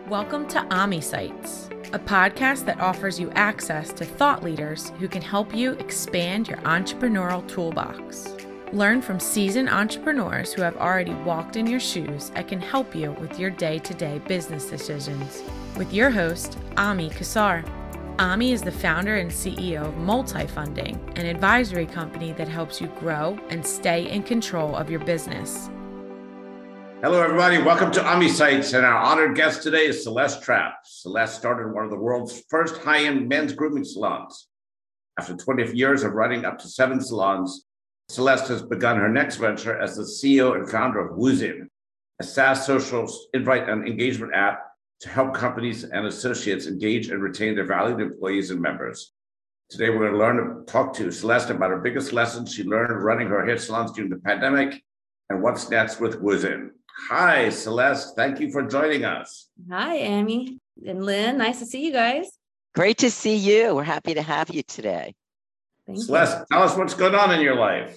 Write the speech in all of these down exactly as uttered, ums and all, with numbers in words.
Welcome to Ami Sites, a podcast that offers you access to thought leaders who can help you expand your entrepreneurial toolbox. Learn from seasoned entrepreneurs who have already walked in your shoes and can help you with your day-to-day business decisions. With your host, Ami Kassar. Ami is the founder and C E O of Multifunding, an advisory company that helps you grow and stay in control of your business. Hello, everybody. Welcome to Ami Sites, and our honored guest today is Celeste Trapp. Celeste started one of the world's first high-end men's grooming salons. After twenty years of running up to seven salons, Celeste has begun her next venture as the C E O and founder of Woozin, a SaaS social invite and engagement app to help companies and associates engage and retain their valued employees and members. Today, we're going to learn to talk to Celeste about her biggest lessons she learned running her hair salons during the pandemic and what's next with Woozin. Hi, Celeste. Thank you for joining us. Hi, Amy and Lynn. Nice to see you guys. Great to see you. We're happy to have you today. Thank Celeste, you. tell us what's going on in your life.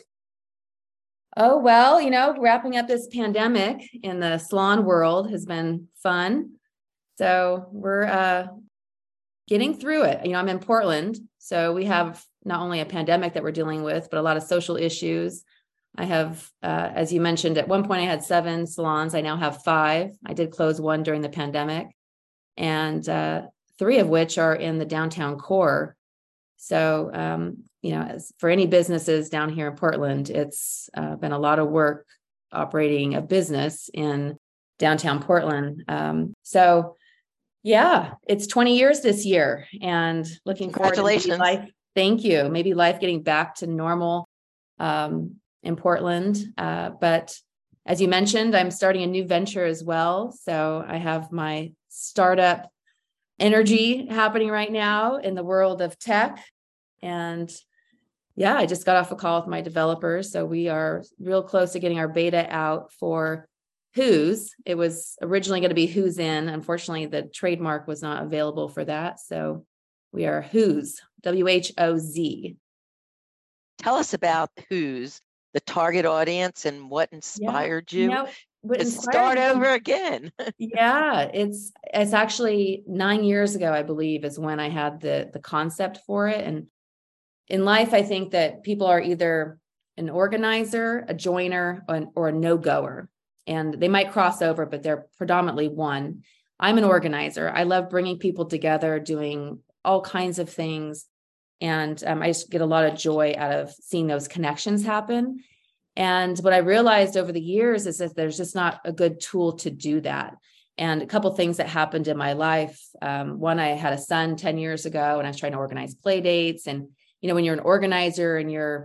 Oh, well, you know, wrapping up this pandemic in the salon world has been fun. So we're uh, getting through it. You know, I'm in Portland, so we have not only a pandemic that we're dealing with, but a lot of social issues. I have, uh, as you mentioned, at one point I had seven salons. I now have five. I did close one during the pandemic, and uh, three of which are in the downtown core. So, um, you know, as for any businesses down here in Portland, it's uh, been a lot of work operating a business in downtown Portland. Um, so, yeah, it's twenty years this year, and looking forward to maybe life. Thank you. Maybe life getting back to normal. Um, in Portland. Uh, but as you mentioned, I'm starting a new venture as well. So I have my startup energy happening right now in the world of tech. And yeah, I just got off a call with my developers. So we are real close to getting our beta out for Who's. It was originally going to be Who's In. Unfortunately, the trademark was not available for that. So we are Who's, W H O Z. Tell us about Who's, the target audience, and what inspired yeah, you, you know, what to inspired start me, over again. yeah, it's it's actually nine years ago, I believe, is when I had the the concept for it. And in life, I think that people are either an organizer, a joiner, or, or a no-goer. And they might cross over, but they're predominantly one. I'm an organizer. I love bringing people together, doing all kinds of things. And um, I just get a lot of joy out of seeing those connections happen. And what I realized over the years is that there's just not a good tool to do that. And a couple of things that happened in my life. Um, one, I had a son ten years ago, and I was trying to organize play dates. And, you know, when you're an organizer and you're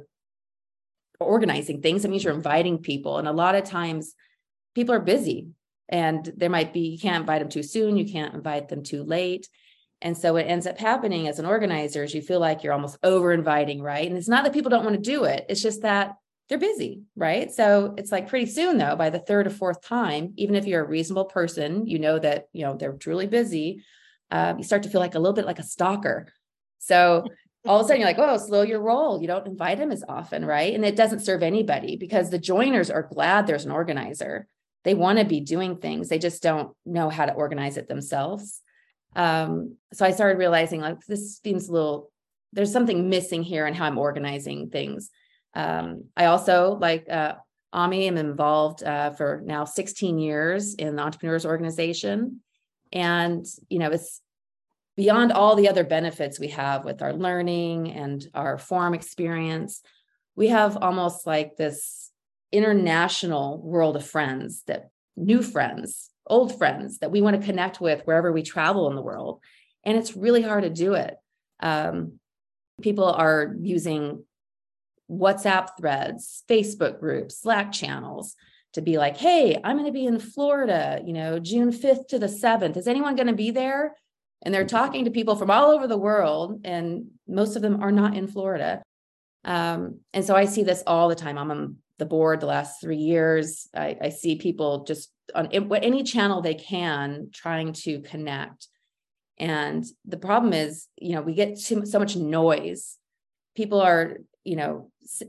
organizing things, it means you're inviting people. And a lot of times people are busy, and there might be, you can't invite them too soon. You can't invite them too late. And so what ends up happening as an organizer is you feel like you're almost over inviting, right? And it's not that people don't want to do it. It's just that they're busy, right? So it's like pretty soon though, by the third or fourth time, even if you're a reasonable person, you know that, you know, they're truly busy. Uh, you start to feel like a little bit like a stalker. So all of a sudden you're like, oh, slow your roll. You don't invite them as often, right? And it doesn't serve anybody, because the joiners are glad there's an organizer. They want to be doing things. They just don't know how to organize it themselves. Um, so I started realizing, like, this seems a little, there's something missing here in how I'm organizing things. Um, I also, like uh, Ami, am involved uh, for now sixteen years in the Entrepreneurs Organization. And, you know, it's beyond all the other benefits we have with our learning and our forum experience. We have almost like this international world of friends, that new friends, old friends that we want to connect with wherever we travel in the world. And it's really hard to do it. Um, people are using WhatsApp threads, Facebook groups, Slack channels to be like, hey, I'm going to be in Florida, you know, June fifth to the seventh. Is anyone going to be there? And they're talking to people from all over the world, and most of them are not in Florida. Um, and so I see this all the time. I'm on the board the last three years. I, I see people just on any channel they can trying to connect. And the problem is, you know, we get too, so much noise. People are, you know,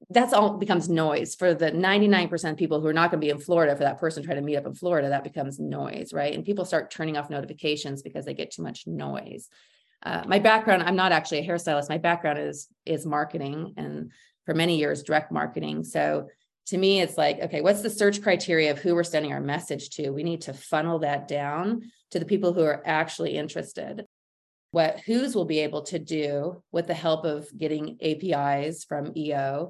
that's all becomes noise for the ninety-nine percent of people who are not going to be in Florida. For that person trying to meet up in Florida, that becomes noise, right? And people start turning off notifications because they get too much noise. Uh, my background, I'm not actually a hairstylist. My background is, is marketing, and for many years, direct marketing. So to me, it's like, okay, what's the search criteria of who we're sending our message to? We need to funnel that down to the people who are actually interested. What Who's will be able to do with the help of getting A P Is from E O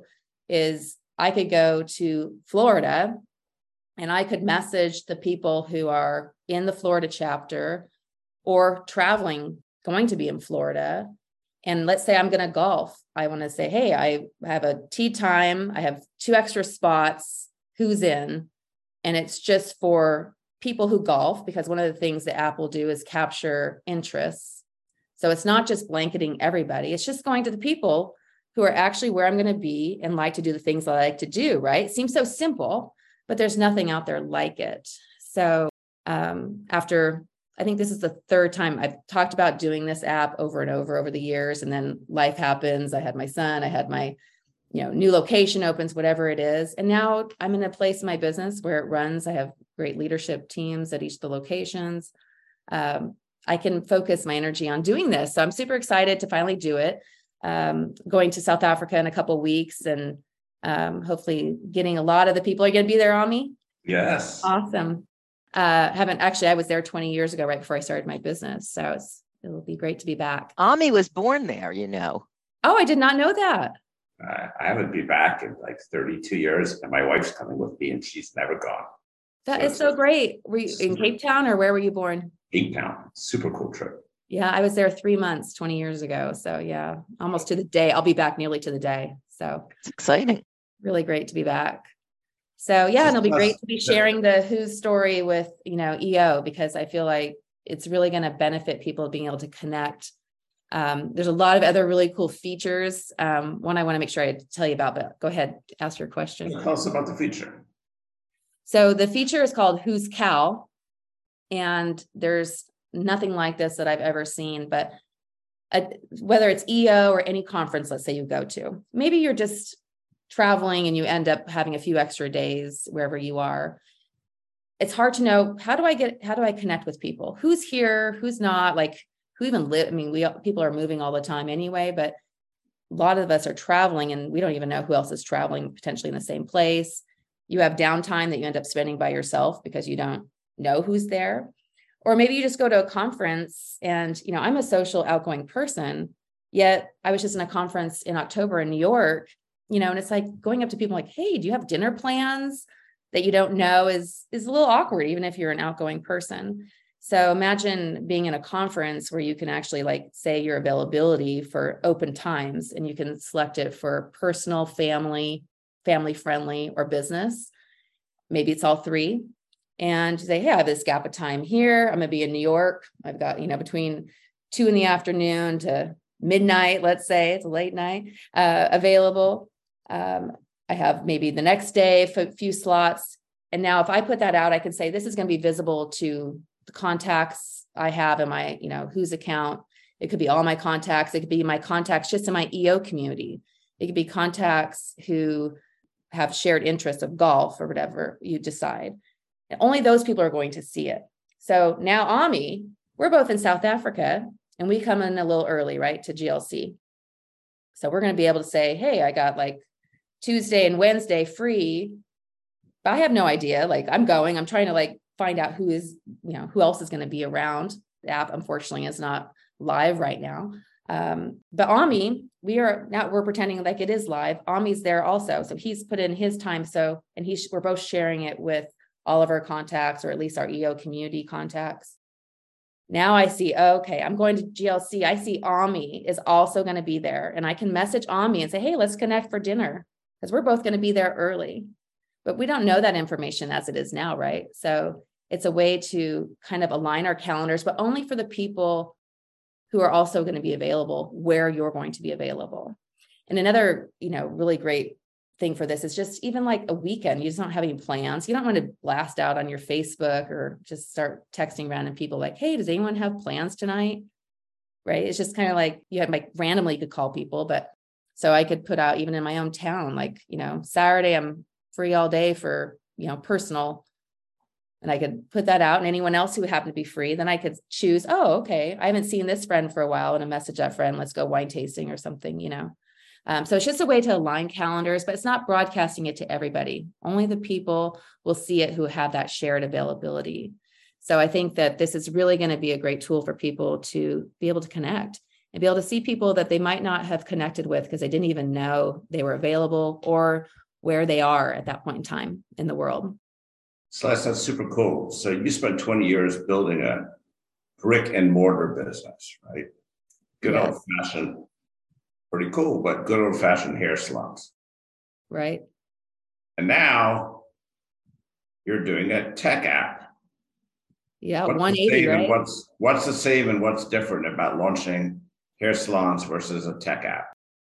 is I could go to Florida and I could message the people who are in the Florida chapter or traveling, going to be in Florida. And let's say I'm going to golf. I want to say, hey, I have a tee time. I have two extra spots. Who's in? And it's just for people who golf, because one of the things that app will do is capture interests. So it's not just blanketing everybody. It's just going to the people who are actually where I'm going to be and like to do the things I like to do, right? It seems so simple, but there's nothing out there like it. So um, after, I think this is the third time I've talked about doing this app over and over over the years, and then life happens. I had my son, I had my, you know, new location opens, whatever it is. And now I'm in a place in my business where it runs. I have great leadership teams at each of the locations. Um, I can focus my energy on doing this. So I'm super excited to finally do it. Um, going to South Africa in a couple of weeks, and um, hopefully getting a lot of the people. Are you going to be there, Ami? Yes. Awesome. Uh, haven't actually, I was there twenty years ago, right before I started my business. So it's, it'll be great to be back. Ami was born there, you know. Oh, I did not know that. Uh, I haven't been back in like thirty-two years, and my wife's coming with me, and she's never gone. That So is so great. Were you in Cape Town, or where were you born? Cape Town, super cool trip. Yeah, I was there three months, twenty years ago. So yeah, almost to the day. I'll be back nearly to the day. So It's exciting. really great to be back. So yeah, and it'll be great to be sharing the Who's story with, you know, E O, because I feel like it's really going to benefit people being able to connect. Um, there's a lot of other really cool features. Um, one I want to make sure I tell you about, but go ahead, ask your question. Tell us about the feature. So the feature is called Who's Cal, and there's nothing like this that I've ever seen, but uh, whether it's E O or any conference, let's say you go to, maybe you're just traveling and you end up having a few extra days wherever you are. It's hard to know, how do I get, how do I connect with people? Who's here, who's not, like who even live? I mean, we people are moving all the time anyway, but a lot of us are traveling and we don't even know who else is traveling potentially in the same place. You have downtime that you end up spending by yourself because you don't know who's there. Or maybe you just go to a conference and, you know, I'm a social outgoing person, yet I was just in a conference in October in New York, you know, and it's like going up to people like, hey, do you have dinner plans that you don't know is, is a little awkward, even if you're an outgoing person. So imagine being in a conference where you can actually like say your availability for open times, and you can select it for personal, family, family friendly, or business. Maybe it's all three. And say, hey, I have this gap of time here. I'm going to be in New York. I've got, you know, between two in the afternoon to midnight, let's say it's a late night, uh, available. Um, I have maybe the next day, a few slots. And now if I put that out, I can say, this is going to be visible to the contacts I have in my, you know, Who's account. It could be all my contacts. It could be my contacts just in my E O community. It could be contacts who have shared interests of golf or whatever you decide. And only those people are going to see it. So now, Ami, we're both in South Africa, and we come in a little early, right, to G L C. So we're going to be able to say, hey, I got like Tuesday and Wednesday free. But I have no idea. Like I'm going, I'm trying to like find out who is, you know, who else is going to be around. The app, unfortunately, is not live right now. Um, but Ami, we are now, we're pretending like it is live. Ami's there also. So he's put in his time. So, and he's, we're both sharing it with all of our contacts, or at least our E O community contacts. Now I see, okay, I'm going to G L C. I see Ami is also going to be there, and I can message Ami and say, hey, let's connect for dinner, because we're both going to be there early. But we don't know that information as it is now, right? So it's a way to kind of align our calendars, but only for the people who are also going to be available where you're going to be available. And another, you know, really great thing for this is just even like a weekend, you just don't have any plans. You don't want to blast out on your Facebook or just start texting random people like, hey, does anyone have plans tonight? Right? It's just kind of like you have like randomly you could call people, but So I could put out even in my own town, like, you know, Saturday, I'm free all day for, you know, personal. And I could put that out, and anyone else who would happen to be free, then I could choose, oh, okay, I haven't seen this friend for a while, and a message that friend, let's go wine tasting or something, you know. Um, so it's just a way to align calendars, but it's not broadcasting it to everybody. Only the people will see it who have that shared availability. So I think that this is really going to be a great tool for people to be able to connect and be able to see people that they might not have connected with because they didn't even know they were available or where they are at that point in time in the world. Celeste, that's super cool. So you spent twenty years building a brick and mortar business, right? Good Yes. old fashioned, pretty cool, but good old fashioned hair salons. Right. And now you're doing a tech app. Yeah. What's one the eighty, save and right? what's what's the save and what's different about launching hair salons versus a tech app?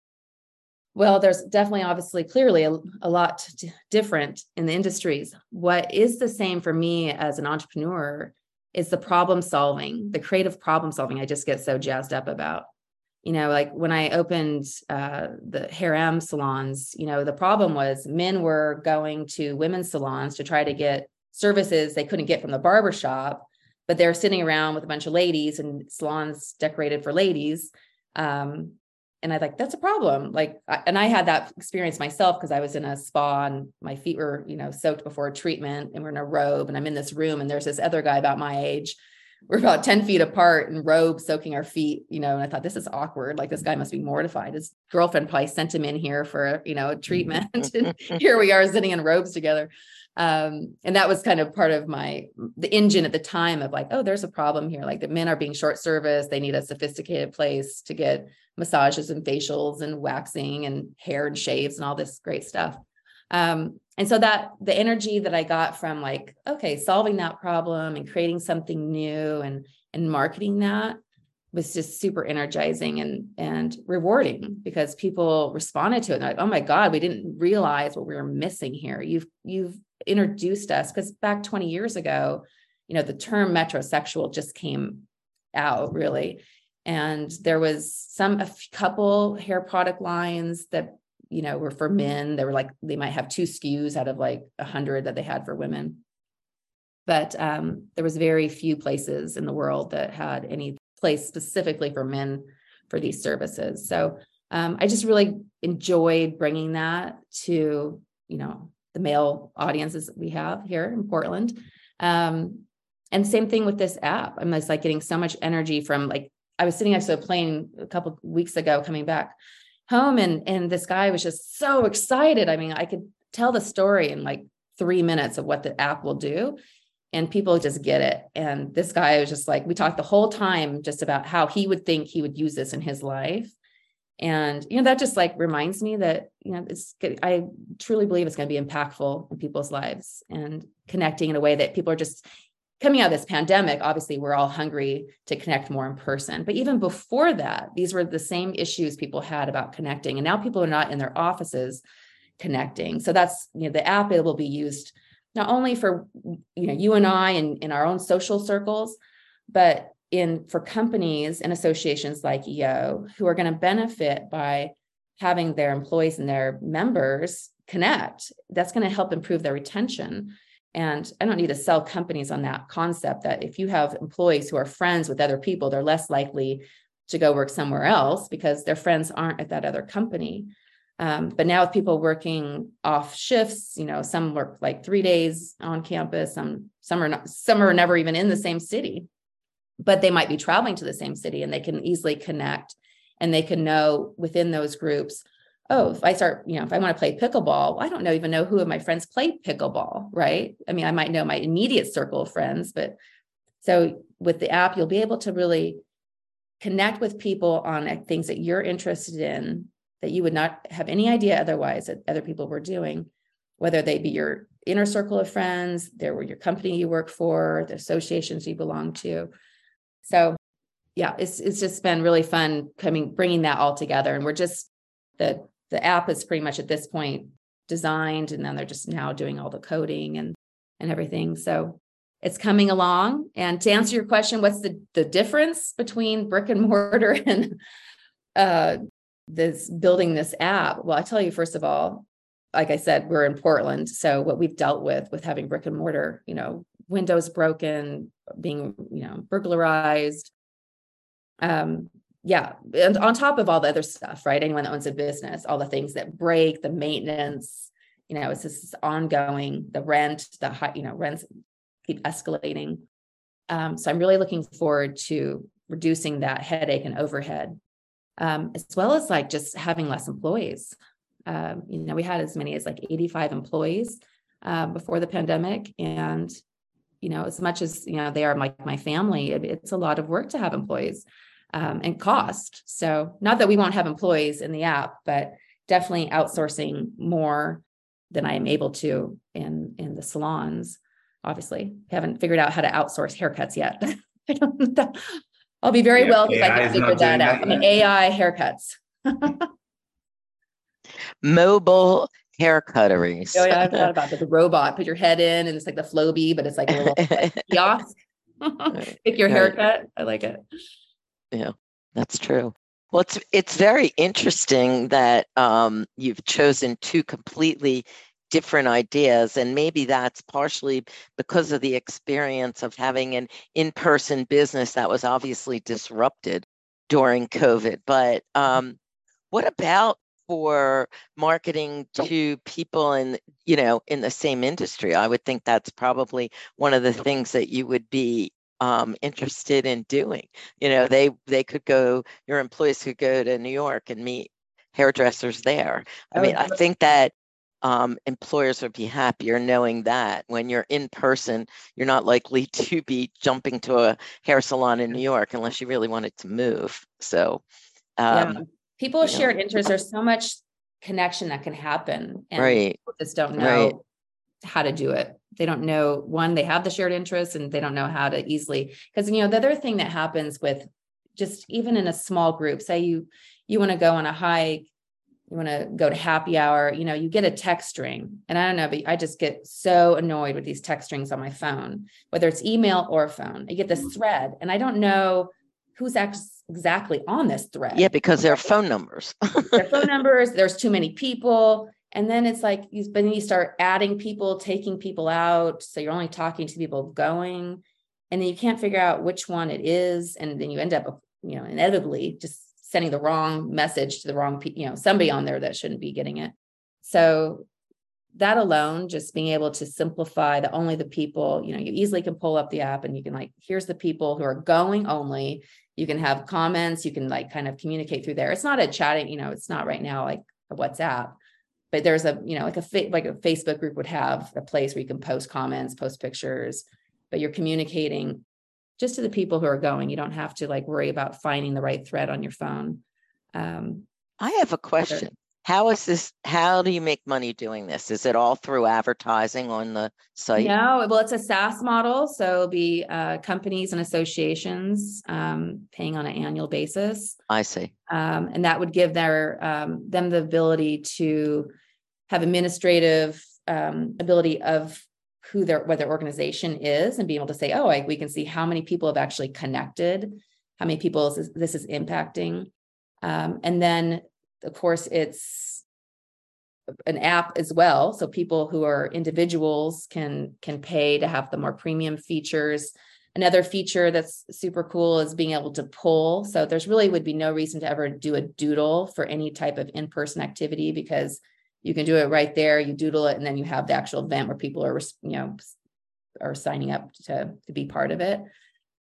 Well, there's definitely, obviously, clearly a, a lot d- different in the industries. What is the same for me as an entrepreneur is the problem solving, the creative problem solving I just get so jazzed up about. You know, like when I opened uh, the harem salons, you know, the problem was men were going to women's salons to try to get services they couldn't get from the barbershop, but they're sitting around with a bunch of ladies and salons decorated for ladies. Um, and I like, that's a problem. Like, I, and I had that experience myself because I was in a spa and my feet were, you know, soaked before a treatment, and we're in a robe, and I'm in this room and there's this other guy about my age. We're about ten feet apart in robes, soaking our feet, you know, and I thought, this is awkward. Like, this guy must be mortified. His girlfriend probably sent him in here for, you know, a treatment. And here we are sitting in robes together. Um, and that was kind of part of my, the engine at the time of like, oh, there's a problem here. Like, the men are being short service. They need a sophisticated place to get massages and facials and waxing and hair and shaves and all this great stuff. Um, and so that the energy that I got from like, okay, solving that problem and creating something new and, and marketing that was just super energizing and, and rewarding, because people responded to it. And they're like, oh my God, we didn't realize what we were missing here. You've, you've introduced us, because back twenty years ago, you know, the term metrosexual just came out really. And there was some, a couple hair product lines that, you know, were for men. They were like, they might have two S K Us out of like a hundred that they had for women. But um, there was very few places in the world that had any place specifically for men for these services. So um, I just really enjoyed bringing that to, you know, the male audiences that we have here in Portland. Um, and same thing with this app. I'm just like getting so much energy from, like, I was sitting next to a plane a couple of weeks ago coming back home, and, and this guy was just so excited. I mean, I could tell the story in like three minutes of what the app will do, and people just get it. And this guy was just like, we talked the whole time just about how he would think he would use this in his life. And, you know, that just like reminds me that, you know, it's, I truly believe it's going to be impactful in people's lives and connecting in a way that people are just coming out of this pandemic. Obviously, we're all hungry to connect more in person. But even before that, these were the same issues people had about connecting. And now people are not in their offices connecting. So that's, you know, the app, it will be used not only for, you know, you and I and in our own social circles, but in for companies and associations like E O who are going to benefit by having their employees and their members connect. That's going to help improve their retention. And I don't need to sell companies on that concept that if you have employees who are friends with other people, they're less likely to go work somewhere else because their friends aren't at that other company. Um, but now with people working off shifts, you know, some work like three days on campus, some, some are not, some are never even in the same city, but they might be traveling to the same city, and they can easily connect, and they can know within those groups, oh, if I start, you know, if I want to play pickleball, I don't know, even know who of my friends play pickleball, right? I mean, I might know my immediate circle of friends, but so with the app, you'll be able to really connect with people on things that you're interested in that you would not have any idea otherwise that other people were doing, whether they be your inner circle of friends, there were your company you work for, the associations you belong to. So yeah, it's it's just been really fun coming, bringing that all together. And we're just, the the app is pretty much at this point designed, and then they're just now doing all the coding and, and everything. So it's coming along. And to answer your question, what's the, the difference between brick and mortar and uh, this building this app. Well, I tell you, first of all, like I said, we're in Portland. So what we've dealt with, with having brick and mortar, you know, windows broken, being, you know, burglarized. Um, yeah. And on top of all the other stuff, right? Anyone that owns a business, all the things that break, the maintenance, you know, it's just ongoing, the rent, the high, you know, rents keep escalating. Um, so I'm really looking forward to reducing that headache and overhead, um, as well as like just having less employees. Um, you know, we had as many as like eighty-five employees um, before the pandemic. And, you know, as much as, you know, they are like my family, it, it's a lot of work to have employees um, and cost. So not that we won't have employees in the app, but definitely outsourcing more than I am able to in, in the salons. Obviously, haven't figured out how to outsource haircuts yet. I don't, I'll be very Yeah, well if I A I can is figure not that doing out. that I mean, yet. A I haircuts. Mobile hair cutteries. Oh yeah, I've thought about that. The robot, put your head in, and it's like the Flowbee, but it's like a little like, kiosk. Pick your Right. haircut. I like it. Yeah, that's true. Well, it's it's very interesting that um, you've chosen two completely different ideas, and maybe that's partially because of the experience of having an in-person business that was obviously disrupted during COVID. But um, what about for marketing to people in, you know, in the same industry? I would think that's probably one of the things that you would be um, interested in doing. You know, they they could go, your employees could go to New York and meet hairdressers there. I mean, I think that um, employers would be happier knowing that when you're in person, you're not likely to be jumping to a hair salon in New York unless you really wanted to move. So, um, Yeah, people with you know. shared interests, there's so much connection that can happen, and Right. people just don't know Right. how to do it. They don't know, one, they have the shared interests, and they don't know how to easily, because, you know, the other thing that happens with just even in a small group, say you, you want to go on a hike, you want to go to happy hour, you know, you get a text string, and I don't know, but I just get so annoyed with these text strings on my phone, whether it's email or phone. I get this thread, and I don't know who's ex- exactly on this thread. Yeah, because they're phone numbers. Their phone numbers, there's too many people. And then it's like, you, but then you start adding people, taking people out. So you're only talking to people going, and then you can't figure out which one it is. And then you end up, you know, inevitably just sending the wrong message to the wrong people, you know, somebody on there that shouldn't be getting it. So that alone, just being able to simplify that only the people, you know, you easily can pull up the app and you can like, here's the people who are going only. You can have comments, you can like kind of communicate through there. It's not a chatting, you know, it's not right now like a WhatsApp, but there's a, you know, like a fa- like a Facebook group would have a place where you can post comments, post pictures, but you're communicating just to the people who are going. You don't have to like worry about finding the right thread on your phone. Um, I have a question. How is this, how do you make money doing this? Is it all through advertising on the site? No, well, it's a SaaS model. So it'll be uh, companies and associations um, paying on an annual basis. I see. Um, and that would give their um, them the ability to have administrative um, ability of who their, what their organization is, and be able to say, oh, like we can see how many people have actually connected, how many people this, this is impacting. Um, and then, of course, it's an app as well. So people who are individuals can, can pay to have the more premium features. Another feature that's super cool is being able to pull. So there's really would be no reason to ever do a doodle for any type of in-person activity, because you can do it right there. You doodle it, and then you have the actual event where people are, you know, are signing up to, to be part of it.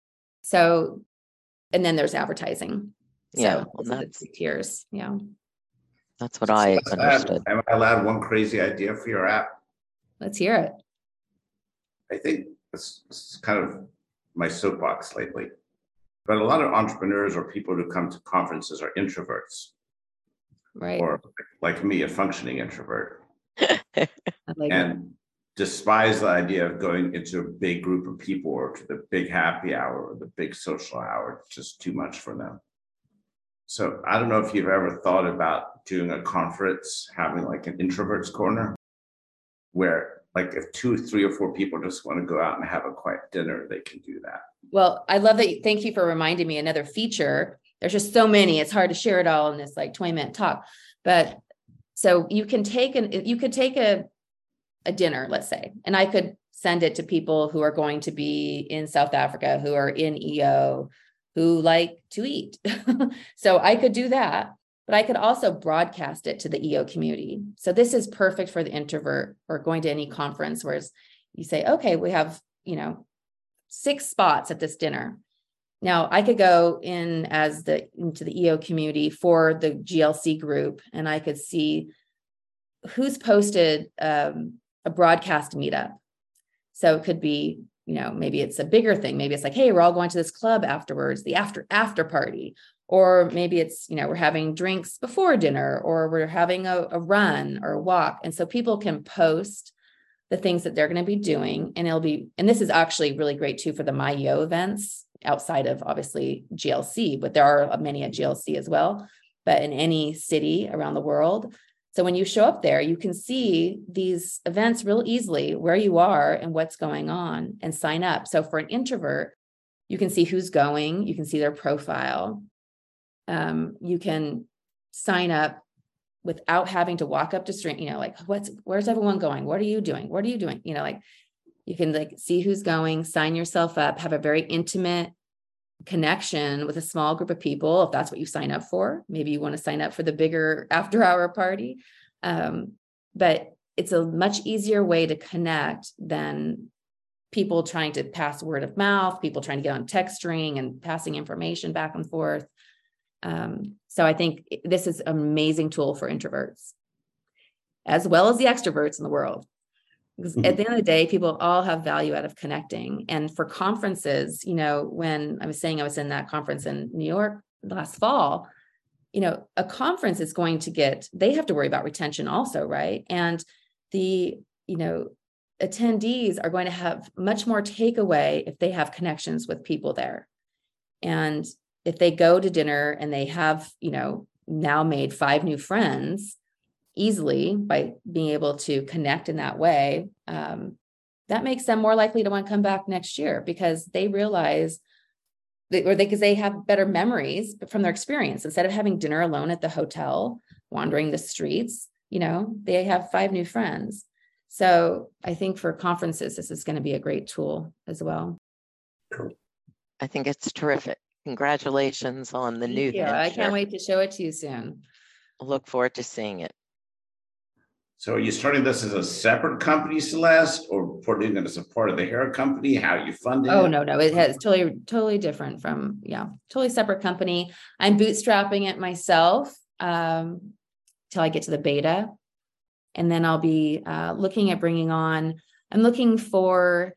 So, and then there's advertising. Yeah, So well, that's the tiers. Yeah. That's what I So, uh, understood. Am I allowed one crazy idea for your app? Let's hear it. I think this, this is kind of my soapbox lately, but a lot of entrepreneurs or people who come to conferences are introverts, Right. or like me, a functioning introvert, I like and it. despise the idea of going into a big group of people or to the big happy hour or the big social hour. It's just too much for them. So I don't know if you've ever thought about doing a conference, having like an introverts corner, where like if two, three or four people just want to go out and have a quiet dinner, they can do that. Well, I love that. Thank you for reminding me. Another feature there's just so many, it's hard to share it all in this like twenty minute talk. But so you can take an, you could take a, a dinner, let's say, and I could send it to people who are going to be in South Africa, who are in E O, who like to eat. So I could do that, but I could also broadcast it to the E O community. So this is perfect for the introvert or going to any conference, whereas you say, okay, we have, you know, six spots at this dinner. Now I could go in as the into the E O community for the G L C group, and I could see who's posted um, a broadcast meetup. So it could be, you know, maybe it's a bigger thing. Maybe it's like, hey, we're all going to this club afterwards, the after after party. Or maybe it's, you know, we're having drinks before dinner, or we're having a, a run or a walk. And so people can post the things that they're going to be doing. And it'll be, and this is actually really great too for the My E O events outside of obviously G L C, but there are many at G L C as well, but in any city around the world. So when you show up there, you can see these events real easily, where you are and what's going on, and sign up. So for an introvert, you can see who's going, you can see their profile. Um, you can sign up without having to walk up to street, you know, like, what's, where's everyone going? What are you doing? What are you doing? You know, like you can like see who's going, sign yourself up, have a very intimate connection with a small group of people. If that's what you sign up for, maybe you want to sign up for the bigger after hour party. Um, but it's a much easier way to connect than people trying to pass word of mouth, people trying to get on text string and passing information back and forth. Um, so I think this is an amazing tool for introverts, as well as the extroverts in the world. Because mm-hmm. at the end of the day, people all have value out of connecting. And for conferences, you know, when I was saying I was in that conference in New York last fall, you know, a conference is going to get, they have to worry about retention also, right? And the, you know, attendees are going to have much more takeaway if they have connections with people there. And if they go to dinner and they have, you know, now made five new friends easily by being able to connect in that way, um, that makes them more likely to want to come back next year, because they realize that, or they, because they have better memories from their experience. Instead of having dinner alone at the hotel, wandering the streets, you know, they have five new friends. So I think for conferences, this is going to be a great tool as well. Cool. I think it's terrific. Congratulations on the Thank new you. venture. I can't wait to show it to you soon. Look forward to seeing it. So are you starting this as a separate company, Celeste, or putting it as a part of the hair company? How are you funding Oh, it? no, no, it has totally, totally different from, yeah, totally separate company. I'm bootstrapping it myself um, till I get to the beta. And then I'll be uh, looking at bringing on, I'm looking for,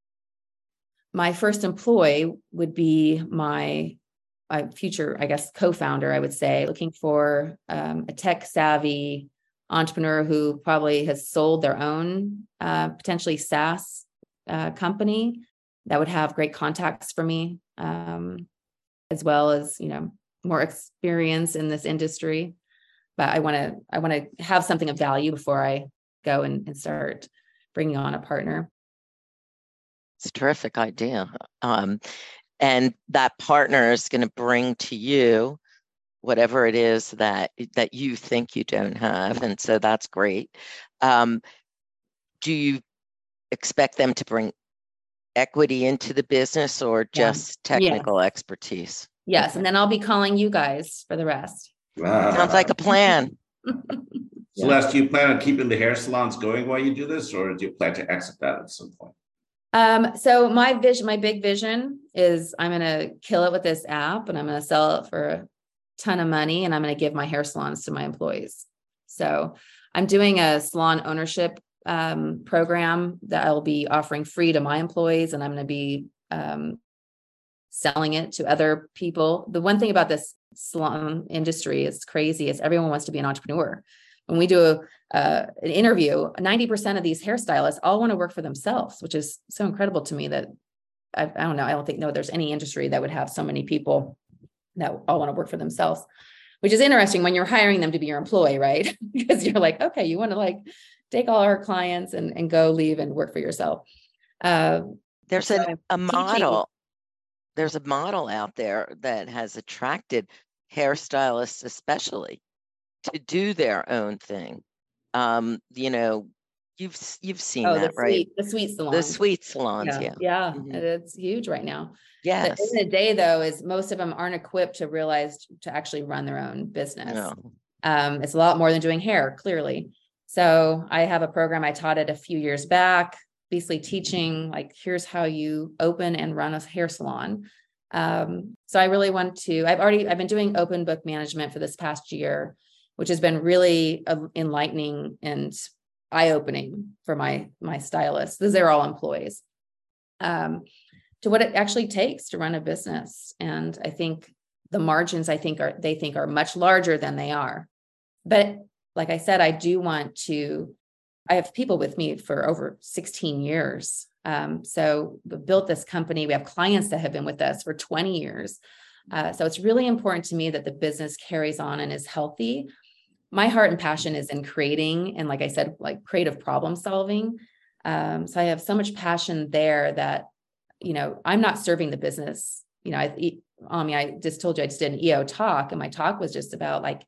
my first employee would be my, my future, I guess, co-founder, I would say, looking for um, a tech savvy entrepreneur who probably has sold their own uh, potentially SaaS uh, company that would have great contacts for me, um, as well as, you know, more experience in this industry. But I want to, I want to have something of value before I go and, and start bringing on a partner. It's a terrific idea. Um, and that partner is going to bring to you whatever it is that that you think you don't have. And so that's great. Um, do you expect them to bring equity into the business, or just yeah. technical yeah. expertise? Yes. And then I'll be calling you guys for the rest. Uh, Sounds like a plan. Celeste, do you plan on keeping the hair salons going while you do this, or do you plan to exit that at some point? Um, so my vision, my big vision is I'm going to kill it with this app, and I'm going to sell it for a ton of money, and I'm going to give my hair salons to my employees. So I'm doing a salon ownership um, program that I'll be offering free to my employees, and I'm going to be um, selling it to other people. The one thing about this salon industry is crazy is everyone wants to be an entrepreneur. When we do a, uh, an interview, ninety percent of these hairstylists all want to work for themselves, which is so incredible to me that I, I don't know. I don't think no, there's any industry that would have so many people that all want to work for themselves, which is interesting when you're hiring them to be your employee, right? Because you're like, okay, you want to like take all our clients and, and go leave and work for yourself. Uh, there's so a, a model. there's a model out there that has attracted hairstylists, especially, to do their own thing. Um, you know, you've you've seen Oh, that, the right? sweet, the sweet salon. The sweet salons, Yeah, yeah. yeah, Mhm. it's huge right now. The Yes. end of the day, though, is most of them aren't equipped to realize to actually run their own business. No. Um, it's a lot more than doing hair, clearly. So I have a program I taught it a few years back, basically teaching like, here's how you open and run a hair salon. Um, so I really want to, I've already, I've been doing open book management for this past year, which has been really uh, enlightening and eye-opening for my, my stylists, because they're all employees, um, to what it actually takes to run a business. And I think the margins, I think are, they think are much larger than they are. But like I said, I do want to, I have people with me for over sixteen years. Um, so we built this company. We have clients that have been with us for twenty years. Uh, so it's really important to me that the business carries on and is healthy. My heart and passion is in creating, and like I said, like creative problem solving. Um, so I have so much passion there that, you know, I'm not serving the business. You know, I, I mean, I just told you I just did an E O talk, and my talk was just about like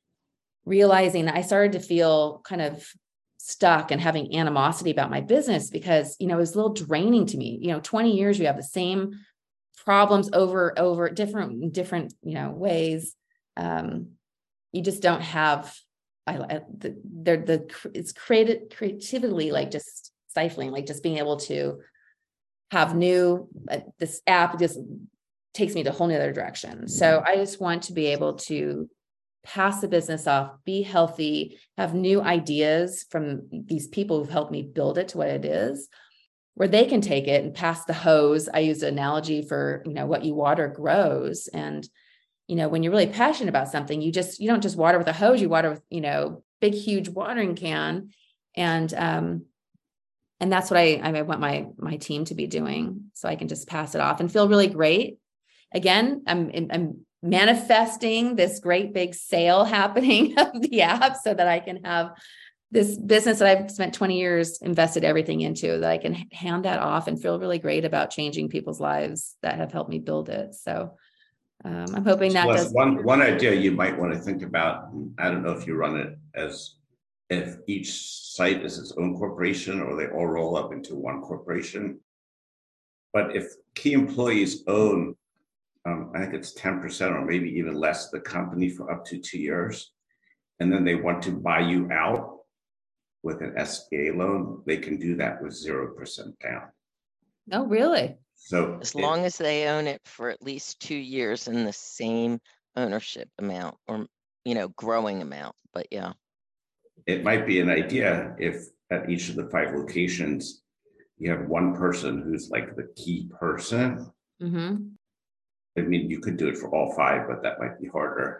realizing that I started to feel kind of stuck and having animosity about my business because, you know, it was a little draining to me. You know, twenty years, we have the same problems over, over different, different, you know, ways. Um, you just don't have, I, I the, the, the, it's created creatively, like just stifling, like just being able to have new, uh, this app just takes me to a whole nother direction. So I just want to be able to pass the business off, be healthy, have new ideas from these people who've helped me build it to what it is, where they can take it and pass the hose. I use an analogy for, you know, what you water grows. And, you know, when you're really passionate about something, you just, you don't just water with a hose, you water with, you know, big, huge watering can. And, um, and that's what I, I want my, my team to be doing. So I can just pass it off and feel really great. Again, I'm, I'm manifesting this great big sale happening of the app so that I can have this business that I've spent twenty years invested everything into, that I can hand that off and feel really great about changing people's lives that have helped me build it. So um, I'm hoping that Plus, does one one idea you might want to think about. I don't know if you run it as if each site is its own corporation or they all roll up into one corporation. But if key employees own, um, I think it's ten percent or maybe even less, the company for up to two years, and then they want to buy you out with an S B A loan, they can do that with zero percent down. Oh, really? So As it- long as they own it for at least two years in the same ownership amount or, you know, growing amount. But yeah. it might be an idea if at each of the five locations, you have one person who's like the key person. Mm-hmm. I mean, you could do it for all five, but that might be harder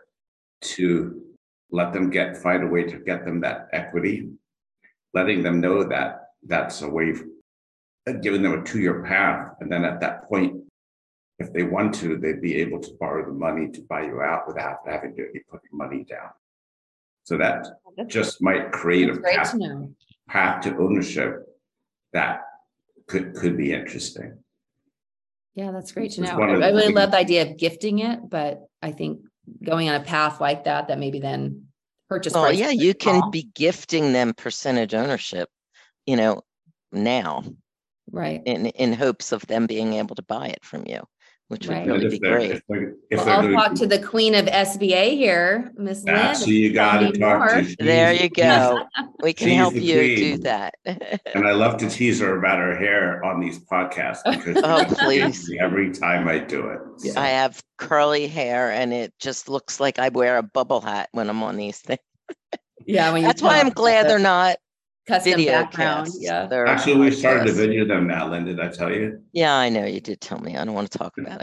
to let them get, find a way to get them that equity, letting them know that that's a way, of giving them a two-year path. And then at that point, if they want to, they'd be able to borrow the money to buy you out without having to be putting money down. So that just might create a Great path, to know. path to ownership that could, could be interesting. Yeah, that's great to It's know. one I, of the I really things- love the idea of gifting it, but I think going on a path like that, that maybe then purchase Well, price yeah, is you can small. be gifting them percentage ownership, you know, now Right. in, in hopes of them being able to buy it from you, which Right. would really And be if they're- great. If they're, if Well, they're I'll doing- talk to the queen of S B A here, Miss Lynn. That's who you Tell got to me talk more. to. She's- There you go. We can she's help the you do queen. that. And I love to tease her about her hair on these podcasts because Oh, she please. teases me every time I do it. So, I have curly hair and it just looks like I wear a bubble hat when I'm on these things. Yeah, when you That's why I'm talk glad about they're the not custom video background. casts. Yeah. They're Actually, we started to podcasts. video them now, Lynn. Did I tell you? Yeah, I know you did tell me. I don't want to talk about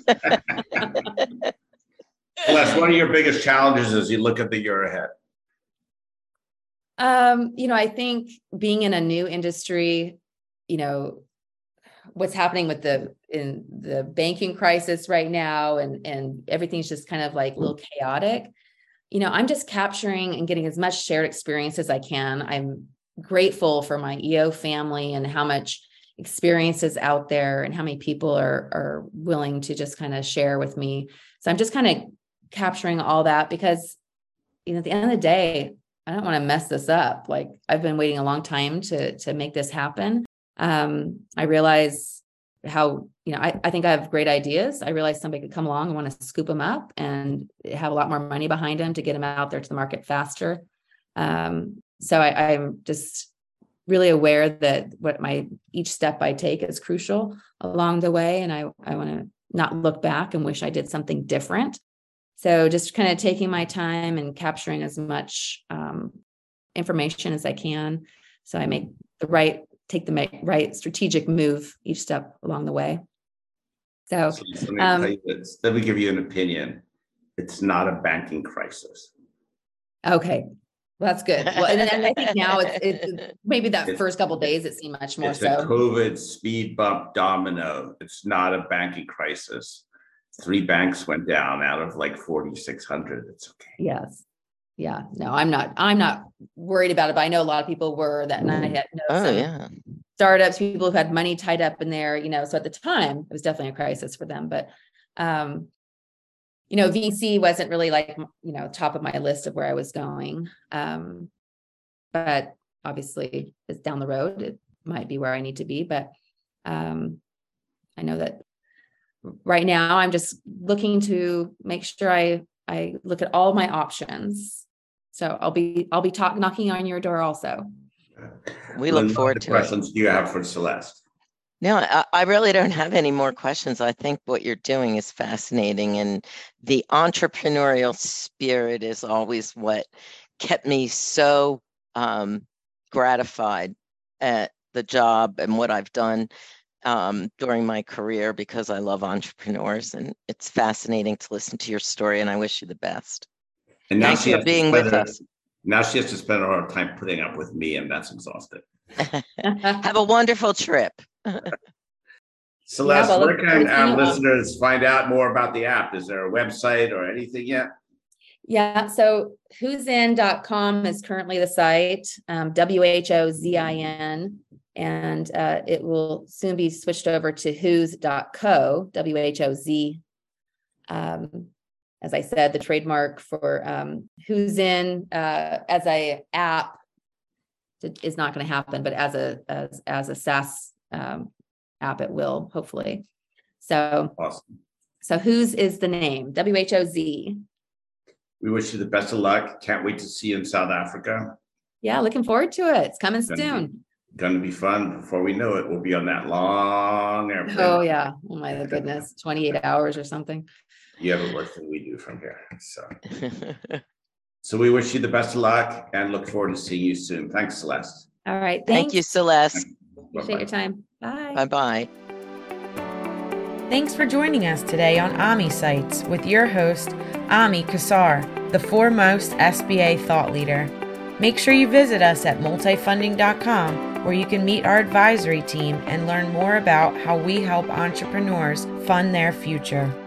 it. Celeste, what are your biggest challenges as you look at the year ahead? Um, you know, I think being in a new industry, you know, what's happening with the in the banking crisis right now, and and everything's just kind of like a little chaotic. You know, I'm just capturing and getting as much shared experience as I can. I'm grateful for my E O family and how much, experiences out there and how many people are are willing to just kind of share with me. So I'm just kind of capturing all that because, you know, at the end of the day, I don't want to mess this up. Like I've been waiting a long time to to make this happen. Um, I realize how, you know, I, I think I have great ideas. I realize somebody could come along and want to scoop them up and have a lot more money behind them to get them out there to the market faster. Um, so I, I'm just really aware that what my each step I take is crucial along the way. And I, I want to not look back and wish I did something different. So just kind of taking my time and capturing as much um, information as I can. So I make the right, take the right strategic move each step along the way. So, so let, me um, tell you this. Let me give you an opinion. It's not a banking crisis. Okay. Well, that's good. Well, and then I think now it's, it's maybe that It's- first couple of days, it seemed much more It's so. a COVID speed bump domino. It's not a banking crisis. Three banks went down out of like forty-six hundred. It's okay. Yes. Yeah. No, I'm not, I'm not worried about it, but I know a lot of people were that night. Had know Oh, some yeah. startups, people who had money tied up in there, you know, so at the time it was definitely a crisis for them, but, um, you know, V C wasn't really like, you know, top of my list of where I was going. Um, but obviously it's down the road. It might be where I need to be, but, um, I know that right now I'm just looking to make sure I, I look at all my options. So I'll be, I'll be talking, knocking on your door also. We Lynn, look forward what to it. questions do you have for Celeste? No, I, I really don't have any more questions. I think what you're doing is fascinating, and the entrepreneurial spirit is always what kept me so um, gratified at the job and what I've done um, during my career, because I love entrepreneurs, and it's fascinating to listen to your story, and I wish you the best. And now Thanks she for has to being spend with her- us. Now she has to spend all her time putting up with me, and that's exhausting. Have a wonderful trip. Celeste, well, where look can forward to our seeing you all. listeners find out more about the app? Is there a website or anything yet? Yeah. So who's in dot com is currently the site, um, W H O Z I N, and uh, it will soon be switched over to who's dot co, W H O Z. Um, as I said, the trademark for um, Who's In uh, as a app is not going to happen, but as a as, as a SaaS um, app, it will hopefully. So, Awesome. so Who's is the name, W H O Z. We wish you the best of luck. Can't wait to see you in South Africa. Yeah, looking forward to it. It's coming Gonna soon. be, gonna be fun. Before we know it, we'll be on that long airplane. Oh yeah. Oh my goodness. twenty-eight hours or something. You have it worse than we do from here. So, so we wish you the best of luck and look forward to seeing you soon. Thanks, Celeste. All right. Thank you, Thanks. Celeste. Appreciate Bye-bye. your time. Bye. Bye-bye. Thanks for joining us today on Ami Sites with your host, Ami Kassar, the foremost S B A thought leader. Make sure you visit us at multifunding dot com, where you can meet our advisory team and learn more about how we help entrepreneurs fund their future.